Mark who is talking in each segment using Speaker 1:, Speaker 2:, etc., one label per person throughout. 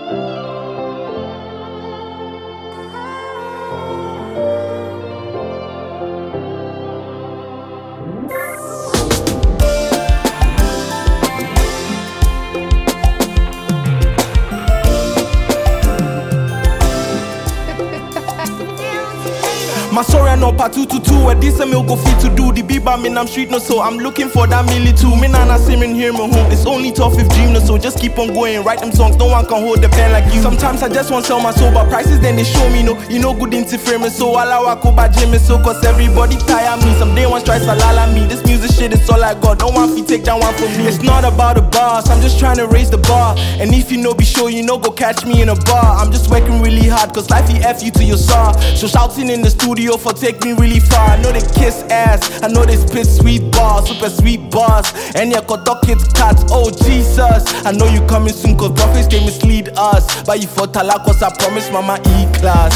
Speaker 1: My sorry, I know part 222. A decent meal go fit to do the beat by me, I'm street no so. I'm looking for that milli too. Me nana simmering here, my home. It's only tough if dream no so. Just keep on going, write them songs. No one can hold the pen like you. Sometimes I just want to sell my soul, but prices then they show me no. You know good interfere me so. Allow I go by Jimmy so. Cause everybody tire me. Some day one try salala me. This music shit is all I got. No one fi take that one from me. It's not about the boss. I'm just trying to raise the bar. And if you know be sure you know go catch me in a bar. I'm just working really hard cause life he F you to your saw. So shouting in the studio for take me really far. I know they kiss ass, I know they spit sweet bars, super sweet bars. And yeah, got dog kids cats, oh Jesus. I know you coming soon cause prophets they mislead us. But you for talak cause I promise mama E-class.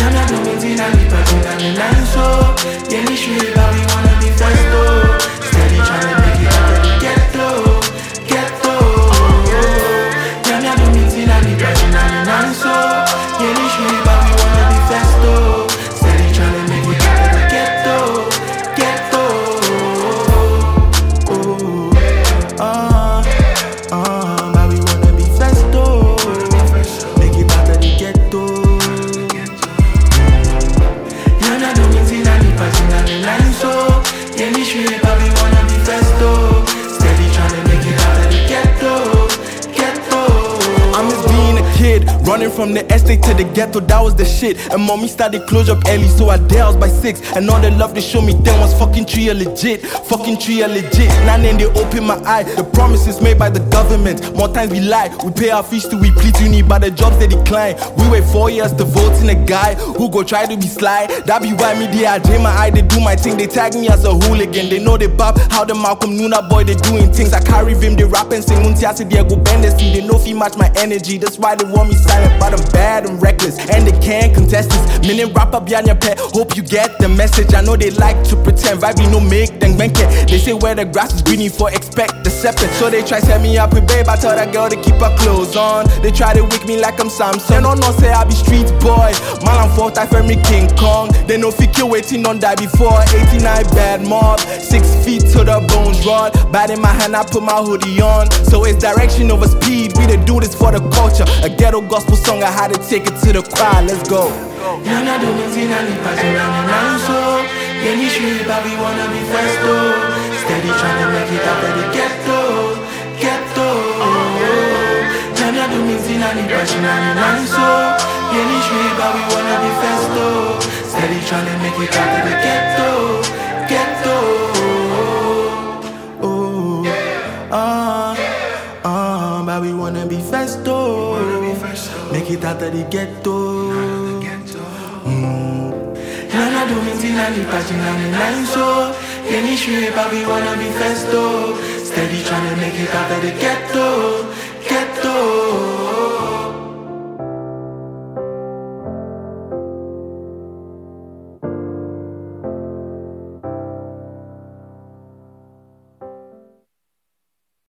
Speaker 2: Steady trying to make it out of the ghetto.
Speaker 1: Running from the estate to the ghetto, that was the shit. And mommy started close up early, so I danced by 6. And all the love they show me then was fucking tria legit. Fucking tria legit. Now then they open my eye. The promises made by the government. More times we lie. We pay our fees till we plead uni, but the jobs they decline. We wait 4 years to vote in a guy who go try to be sly. That be why me I dream my eye, they do my thing. They tag me as a hooligan. They know they bop how the Malcolm Nuna boy they doing things. I carry him, they rap and sing. Unti I say they go bend the scene. They know if he match my energy. That's why they want me silent, but I'm bad and reckless, and they can't contest this. Meaning rap up behind your pet. Hope you get the message. I know they like to pretend. Vibe no make them bank it. They say where the grass is green for expect the serpent. So they try set me up with babe. I tell that girl to keep her clothes on. They try to wake me like I'm Samson. No, no, say I be street boy. Man, I'm 4th I me King Kong. They know fi kill waiting on die before. 89 bad mob. 6 feet to the bones rod. Bad in my hand, I put my hoodie on. So it's direction over speed. We they do this for the culture. A ghetto gospel song, I had to take it to the crowd. Let's go.
Speaker 2: Yana doing and passing around and so. Yeah, you sure but we wanna be first though. Steady trying to make it out of the ghetto. Yana doing and passing around and so. Yeah, you sure but we wanna be first though. Steady trying to make it out of the ghetto. But we wanna be first though. Make it out of the ghetto. Nana do me till I'm passing on the line so. Yeah, you sure but we wanna be first though. Steady trying to make it out of the ghetto.